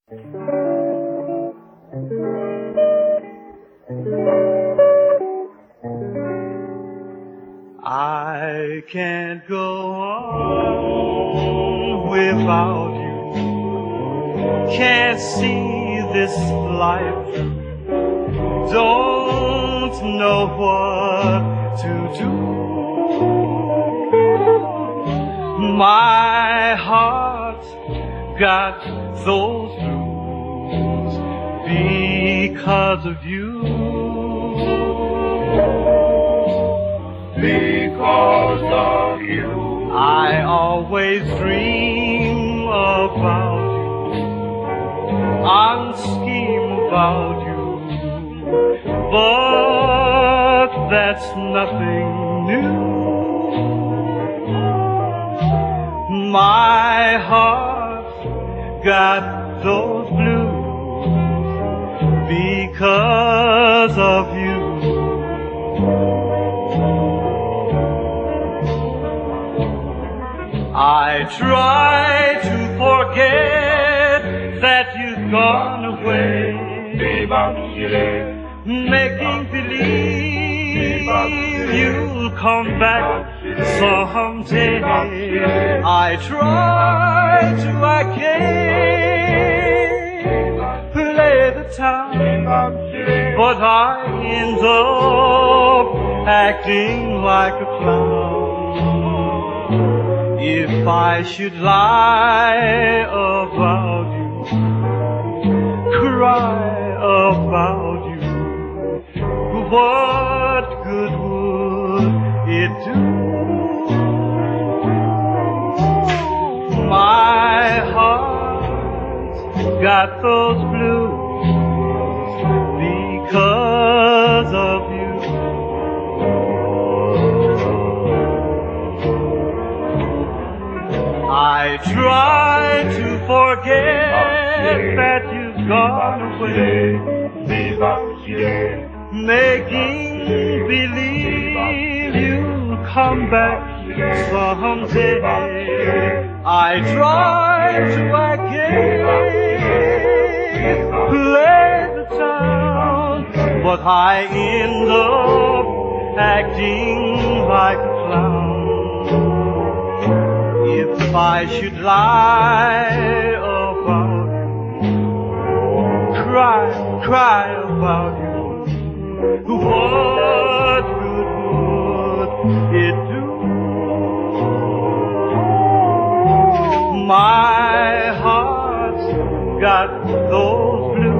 I can't go on without you. Can't see this life. Don't know what to do. My heart got those blues because of you. Because of you, I always dream about you, and scheme about you, but that's nothing new. My heart got those blues because of you. I try to forget that you've gone away, making believe you'll come back someday. I try to play the town, but I end up acting like a clown. If I should lie about you, cry about you, what good would it do? My heart's got those blues because of you. I try to forget that you've gone away, making believe you'll come back someday. I try to play the town, but I end up acting like a clown. If I should lie about you, cry about you, what good would it do? My heart's got those blues